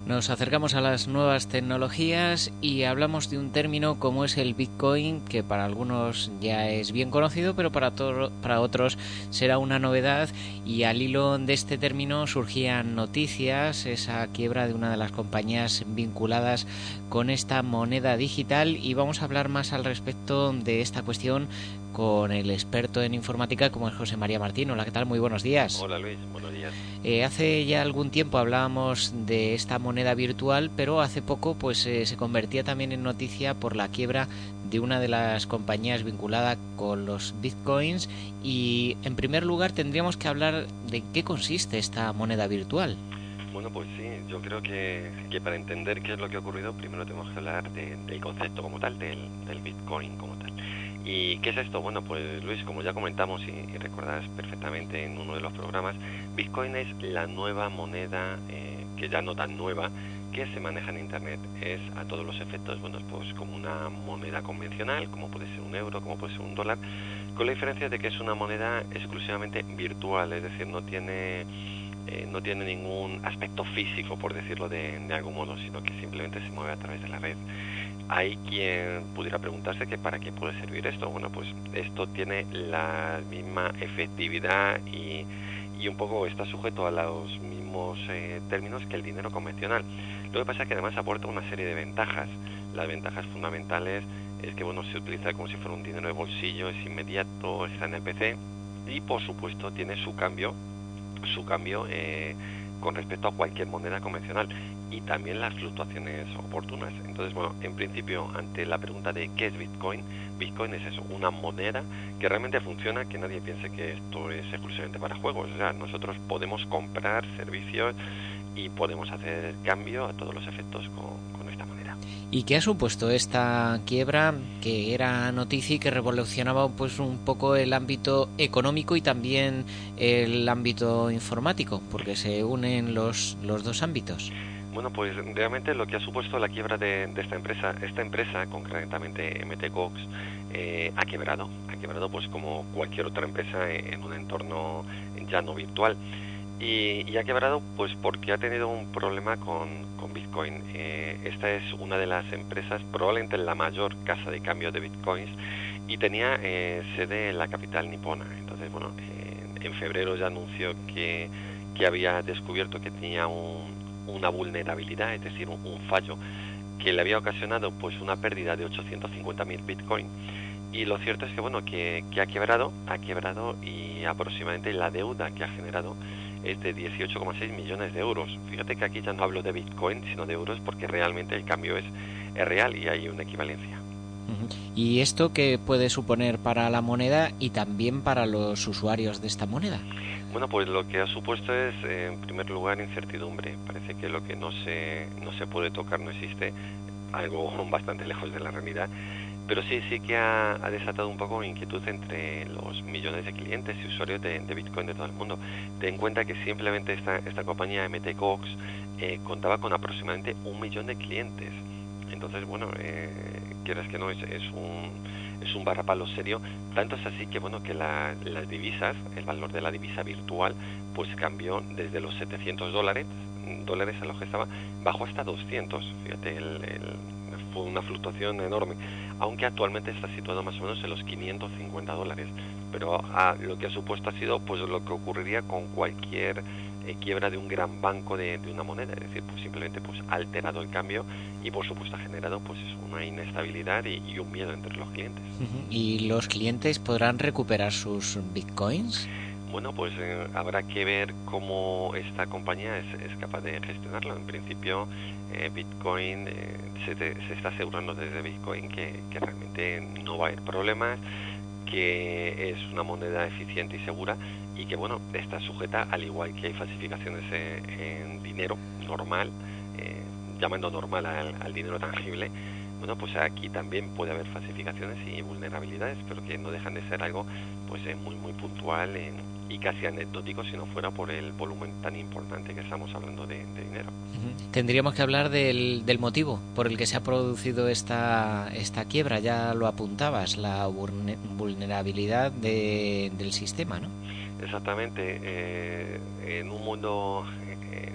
Nos acercamos a las nuevas tecnologías y hablamos de un término como es el Bitcoin, que para algunos ya es bien conocido, pero para otros será una novedad. Y al hilo de este término surgían noticias, esa quiebra de una de las compañías vinculadas con esta moneda digital, y vamos a hablar más al respecto de esta cuestión con el experto en informática como es José María Martín. Hola, ¿qué tal? Muy buenos días. Hola Luis, buenos días. Hace ya algún tiempo hablábamos de esta moneda virtual, pero hace poco se convertía también en noticia por la quiebra de una de las compañías vinculada con los bitcoins. Y en primer lugar tendríamos que hablar de qué consiste esta moneda virtual. Bueno, pues sí, yo creo que para entender qué es lo que ha ocurrido, primero tenemos que hablar del concepto como tal, del Bitcoin como tal. ¿Y qué es esto? Bueno, pues Luis, como ya comentamos y recordarás perfectamente en uno de los programas, Bitcoin es la nueva moneda, que ya no tan nueva, que se maneja en Internet. Es a todos los efectos, bueno, pues como una moneda convencional, como puede ser un euro, como puede ser un dólar, con la diferencia de que es una moneda exclusivamente virtual, es decir, no tiene ningún aspecto físico, por decirlo de algún modo, sino que simplemente se mueve a través de la red. Hay quien pudiera preguntarse que para qué puede servir esto. Bueno, pues esto tiene la misma efectividad y un poco está sujeto a los mismos términos que el dinero convencional. Lo que pasa es que además aporta una serie de ventajas. Las ventajas fundamentales es que bueno, se utiliza como si fuera un dinero de bolsillo, es inmediato, está en el PC y por supuesto tiene su cambio con respecto a cualquier moneda convencional y también las fluctuaciones oportunas. Entonces, bueno, en principio, ante la pregunta de qué es Bitcoin, Bitcoin es eso, una moneda que realmente funciona, que nadie piense que esto es exclusivamente para juegos. O sea, nosotros podemos comprar servicios y podemos hacer cambio a todos los efectos con esta moneda. ¿Y qué ha supuesto esta quiebra, que era noticia y que revolucionaba pues un poco el ámbito económico y también el ámbito informático, porque se unen los dos ámbitos? Bueno, pues realmente lo que ha supuesto la quiebra de esta empresa, concretamente MTGOX, ha quebrado pues como cualquier otra empresa en un entorno ya no virtual. Y ha quebrado pues porque ha tenido un problema con Bitcoin. Esta es una de las empresas, probablemente la mayor casa de cambio de Bitcoins, y tenía sede en la capital nipona. Entonces, bueno, en febrero ya anunció que había descubierto que tenía una vulnerabilidad, es decir, un fallo que le había ocasionado pues una pérdida de 850.000 Bitcoin. Y lo cierto es que bueno, que ha quebrado y aproximadamente la deuda que ha generado es de 18,6 millones de euros. Fíjate que aquí ya no hablo de Bitcoin, sino de euros, porque realmente el cambio es real y hay una equivalencia. ¿Y esto qué puede suponer para la moneda y también para los usuarios de esta moneda? Bueno, pues lo que ha supuesto es, en primer lugar, incertidumbre. Parece que lo que no se puede tocar no existe, algo bastante lejos de la realidad. Pero sí que ha desatado un poco inquietud entre los millones de clientes y usuarios de Bitcoin de todo el mundo. Ten en cuenta que simplemente esta compañía MTGOX contaba con aproximadamente 1 millón de clientes. Entonces, bueno, quieras que no, es un varapalo serio. Tanto es así que, bueno, que las divisas, el valor de la divisa virtual, pues cambió desde los $700 a los que estaba, bajó hasta 200. Fíjate, fue una fluctuación enorme, aunque actualmente está situado más o menos en los $550. Pero lo que ha supuesto ha sido pues lo que ocurriría con cualquier quiebra de un gran banco de una moneda, es decir, pues simplemente pues ha alterado el cambio y por supuesto ha generado pues una inestabilidad y un miedo entre los clientes. ¿Y los clientes podrán recuperar sus bitcoins? Bueno, pues habrá que ver cómo esta compañía es capaz de gestionarlo. En principio, Bitcoin se está asegurando desde Bitcoin que realmente no va a haber problemas, que es una moneda eficiente y segura y que, bueno, está sujeta, al igual que hay falsificaciones en dinero normal, llamando normal al dinero tangible. Bueno, pues aquí también puede haber falsificaciones y vulnerabilidades, pero que no dejan de ser algo pues muy puntual y casi anecdótico si no fuera por el volumen tan importante que estamos hablando de dinero. Tendríamos que hablar del motivo por el que se ha producido esta quiebra. Ya lo apuntabas, la vulnerabilidad del sistema, ¿no? Exactamente, en un mundo, en un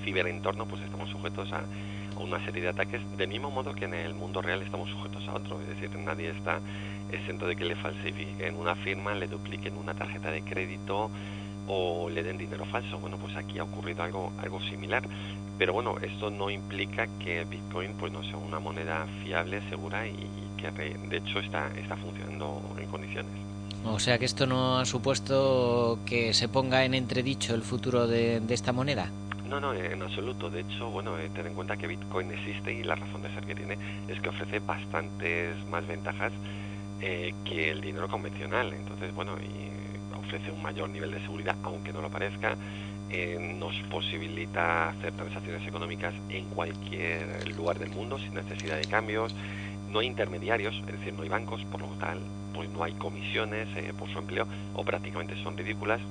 ciberentorno pues estamos sujetos a una serie de ataques, del mismo modo que en el mundo real estamos sujetos a otro. Es decir, nadie está exento de que le falsifiquen una firma, le dupliquen una tarjeta de crédito o le den dinero falso. Bueno, pues aquí ha ocurrido algo similar. Pero bueno, esto no implica que Bitcoin pues no sea una moneda fiable, segura y que de hecho está funcionando en condiciones. O sea que esto no ha supuesto que se ponga en entredicho el futuro de esta moneda. No, en absoluto. De hecho, bueno, ten en cuenta que Bitcoin existe y la razón de ser que tiene es que ofrece bastantes más ventajas que el dinero convencional. Entonces, bueno, y ofrece un mayor nivel de seguridad, aunque no lo parezca. Nos posibilita hacer transacciones económicas en cualquier lugar del mundo sin necesidad de cambios. No hay intermediarios, es decir, no hay bancos, por lo tal, pues no hay comisiones por su empleo o prácticamente son ridículas.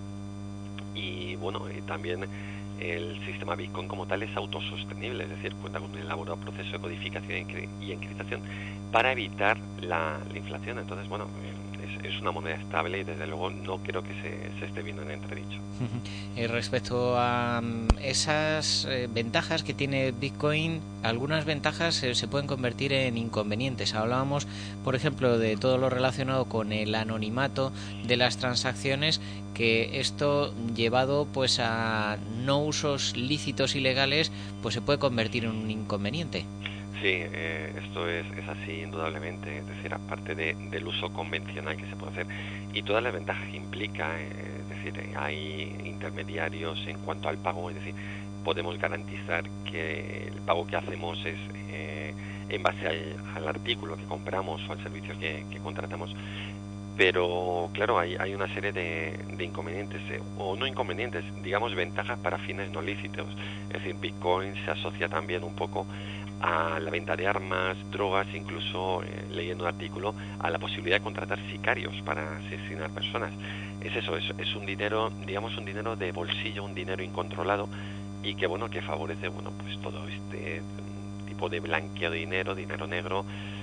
Y bueno, también el sistema Bitcoin como tal es autosostenible, es decir, cuenta con un elaborado proceso de codificación y encriptación para evitar la inflación. Entonces, bueno, es una moneda estable y desde luego no creo que se esté viendo en entredicho. Respecto a esas ventajas que tiene Bitcoin, algunas ventajas se pueden convertir en inconvenientes. Hablábamos, por ejemplo, de todo lo relacionado con el anonimato de las transacciones, que esto llevado pues a no usos lícitos y legales pues se puede convertir en un inconveniente. Sí, esto es así indudablemente, es decir, aparte del uso convencional que se puede hacer y todas las ventajas que implica, es decir, hay intermediarios en cuanto al pago, es decir, podemos garantizar que el pago que hacemos es en base al artículo que compramos o al servicio que contratamos. Pero claro, hay una serie de inconvenientes, o no inconvenientes, digamos ventajas para fines no lícitos. Es decir, Bitcoin se asocia también un poco a la venta de armas, drogas, incluso leyendo un artículo, a la posibilidad de contratar sicarios para asesinar personas. Es eso, es un dinero, digamos un dinero de bolsillo, un dinero incontrolado y que bueno, que favorece bueno pues todo este tipo de blanqueo de dinero negro,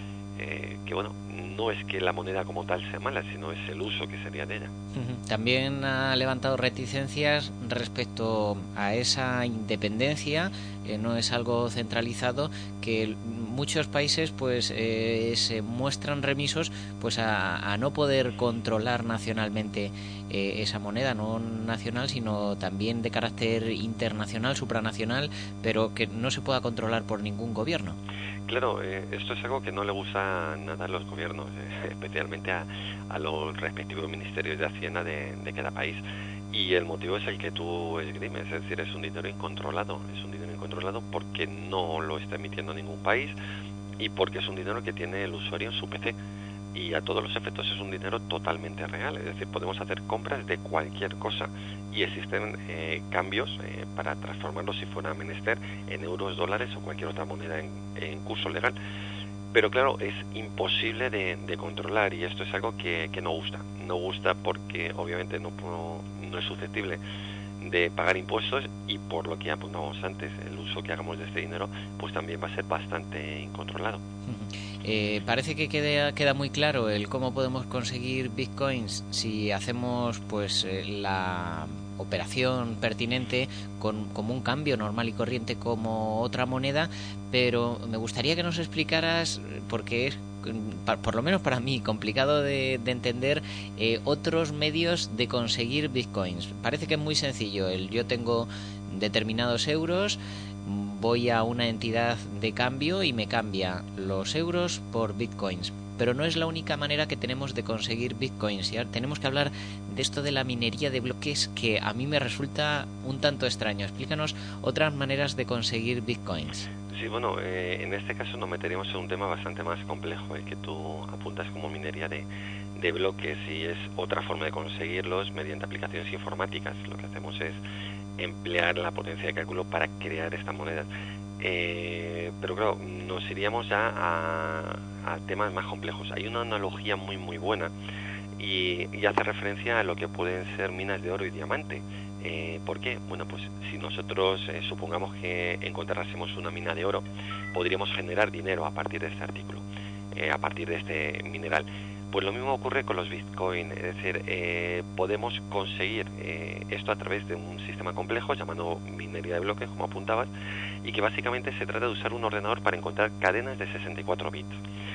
que bueno, no es que la moneda como tal sea mala, sino es el uso que sería de ella. También ha levantado reticencias respecto a esa independencia, no es algo centralizado, que muchos países pues se muestran remisos pues a no poder controlar nacionalmente esa moneda, no nacional sino también de carácter internacional, supranacional, pero que no se pueda controlar por ningún gobierno. Claro, esto es algo que no le gusta nada a los gobiernos, especialmente a los respectivos ministerios de Hacienda de cada país. Y el motivo es el que tú esgrimes, es decir, es un dinero incontrolado porque no lo está emitiendo ningún país y porque es un dinero que tiene el usuario en su PC. Y a todos los efectos es un dinero totalmente real, es decir, podemos hacer compras de cualquier cosa y existen cambios para transformarlo si fuera menester en euros, dólares o cualquier otra moneda en curso legal. Pero claro, es imposible de controlar y esto es algo que no gusta porque obviamente no es susceptible de pagar impuestos y por lo que apuntamos antes, el uso que hagamos de este dinero pues también va a ser bastante incontrolado. Parece que queda muy claro el cómo podemos conseguir bitcoins si hacemos pues la operación pertinente como un cambio normal y corriente como otra moneda, pero me gustaría que nos explicaras, porque es por lo menos para mí complicado de entender, otros medios de conseguir bitcoins. Parece que es muy sencillo, yo tengo determinados euros, voy a una entidad de cambio y me cambia los euros por bitcoins, pero no es la única manera que tenemos de conseguir bitcoins. Ya tenemos que hablar de esto de la minería de bloques, que a mí me resulta un tanto extraño. Explícanos otras maneras de conseguir bitcoins. Sí, bueno, en este caso nos meteríamos en un tema bastante más complejo, el que tú apuntas como minería de bloques, y es otra forma de conseguirlos mediante aplicaciones informáticas. Lo que hacemos es emplear la potencia de cálculo para crear estas monedas. Pero claro, nos iríamos ya a temas más complejos. Hay una analogía muy buena y hace referencia a lo que pueden ser minas de oro y diamante. ¿Por qué? Bueno, pues si nosotros supongamos que encontrásemos una mina de oro, podríamos generar dinero a partir de este artículo, a partir de este mineral. Pues lo mismo ocurre con los Bitcoin, es decir, podemos conseguir esto a través de un sistema complejo llamado minería de bloques, como apuntabas, y que básicamente se trata de usar un ordenador para encontrar cadenas de 64 bits.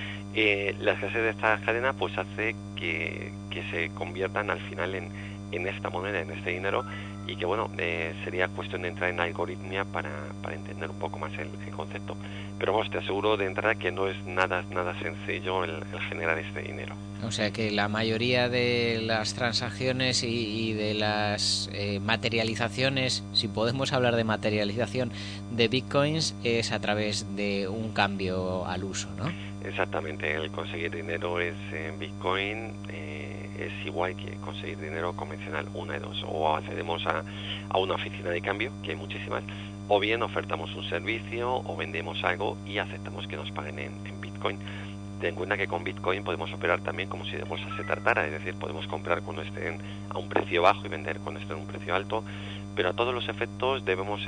La escasez de esta cadena pues hace que se conviertan al final en esta moneda, en este dinero, y que bueno, sería cuestión de entrar en algoritmia para entender un poco más el concepto. Pero vamos, te aseguro de entrada que no es nada sencillo el generar este dinero. O sea que la mayoría de las transacciones y de las materializaciones, si podemos hablar de materialización de bitcoins, es a través de un cambio al uso, ¿no? Exactamente, el conseguir dinero es en bitcoin, es igual que conseguir dinero convencional, una de dos, o accedemos a una oficina de cambio, que hay muchísimas, o bien ofertamos un servicio o vendemos algo y aceptamos que nos paguen en bitcoin. Ten en cuenta que con bitcoin podemos operar también como si de bolsa se tratara, es decir, podemos comprar cuando estén a un precio bajo y vender cuando estén a un precio alto, pero a todos los efectos debemos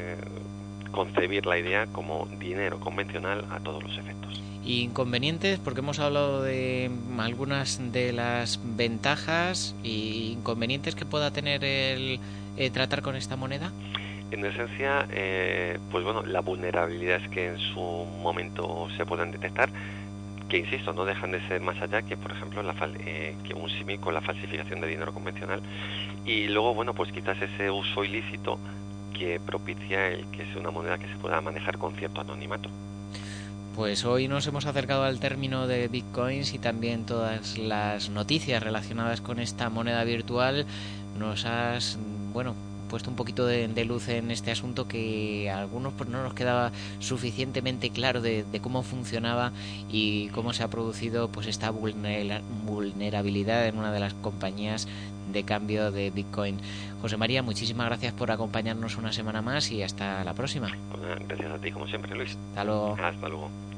concebir la idea como dinero convencional a todos los efectos. Inconvenientes, porque hemos hablado de algunas de las ventajas y inconvenientes que pueda tener el tratar con esta moneda. En esencia, pues bueno, la vulnerabilidad es que en su momento se puedan detectar, que insisto, no dejan de ser más allá que, por ejemplo, que un símil con la falsificación de dinero convencional. Y luego, bueno, pues quizás ese uso ilícito que propicia el que sea una moneda que se pueda manejar con cierto anonimato. Pues hoy nos hemos acercado al término de bitcoins y también todas las noticias relacionadas con esta moneda virtual. Nos has, bueno, puesto un poquito de luz en este asunto que a algunos pues no nos quedaba suficientemente claro de cómo funcionaba y cómo se ha producido pues esta vulnerabilidad en una de las compañías de cambio de Bitcoin. José María, muchísimas gracias por acompañarnos una semana más y hasta la próxima. Gracias a ti, como siempre, Luis. Hasta luego. Hasta luego.